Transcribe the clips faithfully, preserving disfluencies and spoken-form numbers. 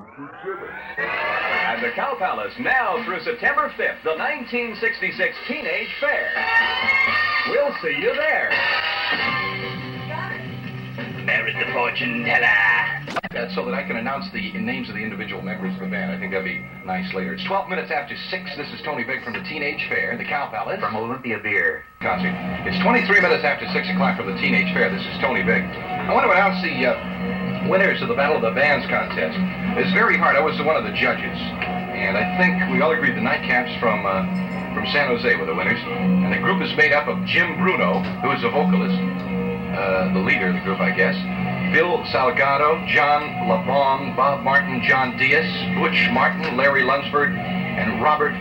And the Cow Palace now through September fifth, the nineteen sixty-six Teenage Fair. We'll see you there. There is the fortune teller. Uh, so that I can announce the names of the individual members of the band. I think that'd be nice later. It's twelve minutes after six. This is Tony Big from the Teenage Fair, the Cow Palace. From Olympia Beer. Concert. It's twenty-three minutes after six o'clock from the Teenage Fair. This is Tony Big. I want to announce the uh, winners of the Battle of the Bands contest. It's very hard. I was one of the judges. And I think we all agreed the Nightcaps from uh, from San Jose were the winners. And the group is made up of Jim Bruno, who is a vocalist, uh, the leader of the group, I guess. Bill Salgado, John LaVaughn, Bob Martin, John Diaz, Butch Martin, Larry Lunsford, and Robert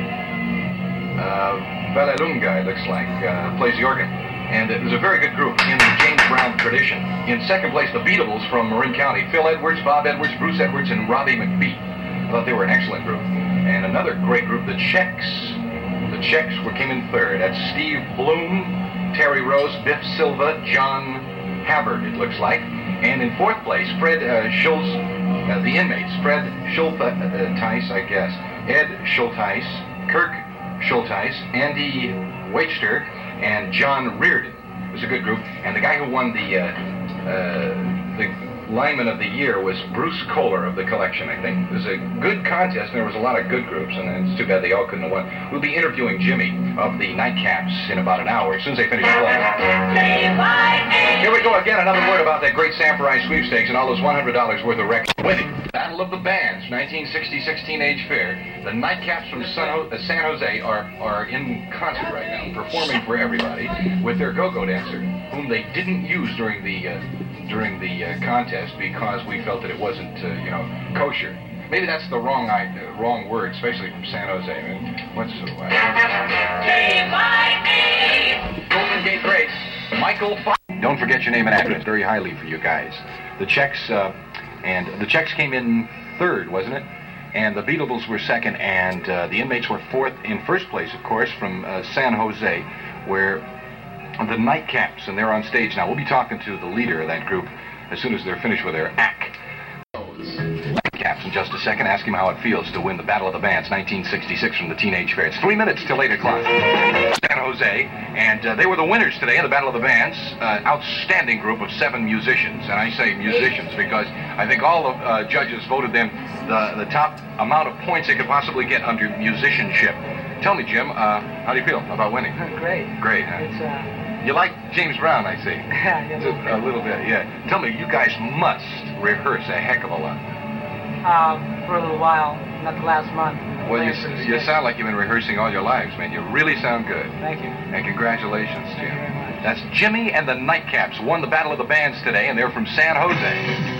uh, Vallelunga, it looks like, uh, plays the organ. And it was a very good group in the James Brown tradition. In second place, the Beatables from Marin County, Phil Edwards, Bob Edwards, Bruce Edwards, and Robbie McBee. I thought they were an excellent group. And another great group, the Czechs. The Czechs were came in third. That's Steve Bloom, Terry Rose, Biff Silva, John Havard, it looks like. And in fourth place, Fred uh, Schultz, uh, the inmates, Fred Schultz, uh, I guess, Ed Schulteis, Kirk Schulteis, Andy Wachter, and John Reardon. It was a good group. And the guy who won the, uh, uh, the Lineman of the Year was Bruce Kohler of the Collection, I think. It was a good contest, and there was a lot of good groups, and it's too bad they all couldn't have won. We'll be interviewing Jimmy of the Nightcaps in about an hour, as soon as they finish playing. Here we go again, another word about that great Samurai sweepstakes and all those one hundred dollars worth of records. Winning. Battle of the Bands, nineteen sixty-six Teenage Fair. The Nightcaps from San, Ho uh, San Jose are, are in concert right now, performing for everybody with their go-go dancer, whom they didn't use during the... Uh, during the uh, contest because we felt that it wasn't, uh, you know, kosher. Maybe that's the wrong uh, wrong word, especially from San Jose. I mean, what's the uh, Golden Gate Grace, Michael Fox. Don't forget your name and address very highly for you guys. The Czechs, uh, and the Czechs came in third, wasn't it? And the Beatables were second, and uh, the Inmates were fourth. In first place, of course, from uh, San Jose, where the Nightcaps, and they're on stage now. We'll be talking to the leader of that group as soon as they're finished with their act. Nightcaps in just a second. Ask him how it feels to win the Battle of the Bands, nineteen sixty-six from the Teenage Fair. It's three minutes till eight o'clock. San Jose, and uh, they were the winners today in the Battle of the Bands. Uh, outstanding group of seven musicians, and I say musicians because I think all the uh, judges voted them the, the top amount of points they could possibly get under musicianship. Tell me, Jim, uh, how do you feel about winning? Great. Great, huh? It's, uh... You like James Brown, I see. Yeah, a, a little bit, yeah. Tell me, you guys must rehearse a heck of a lot. Um, for a little while, not the last month. Well, you, you sound like you've been rehearsing all your lives, man. You really sound good. Thank you. And congratulations, Jim. Thank you very much. That's Jimmy and the Nightcaps won the Battle of the Bands today, and they're from San Jose.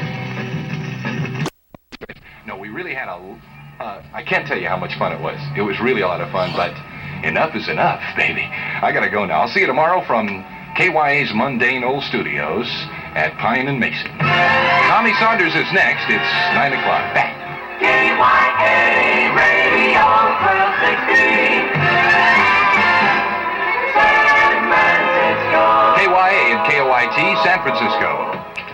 No, we really had a... Uh, I can't tell you how much fun it was. It was really a lot of fun, but enough is enough, baby. I gotta go now. I'll see you tomorrow from K Y A's Mundane Old Studios at Pine and Mason. Tommy Saunders is next. It's nine o'clock. Back. K Y A Radio twelve sixty. San Francisco. K Y A and K O I T, San Francisco.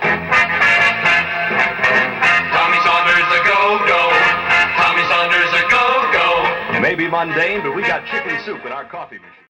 Tommy Saunders a go-go. Tommy Saunders a go-go. It may be mundane, but we got chicken soup in our coffee machine.